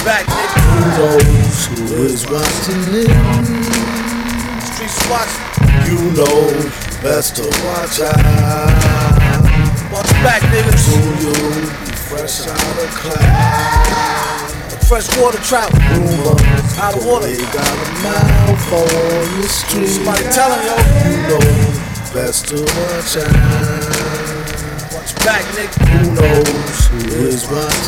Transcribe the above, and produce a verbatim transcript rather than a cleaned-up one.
back, nigga. Who knows who is watching it? Streets watching. You know best to watch out. Watch back, nigga. Soon you'll be fresh out of cloud. Freshwater trout. Rumors Out of water. They got a mouth on the street. Somebody tell him, yo. You know best to watch out. Watch back, nigga. Who knows who is watching?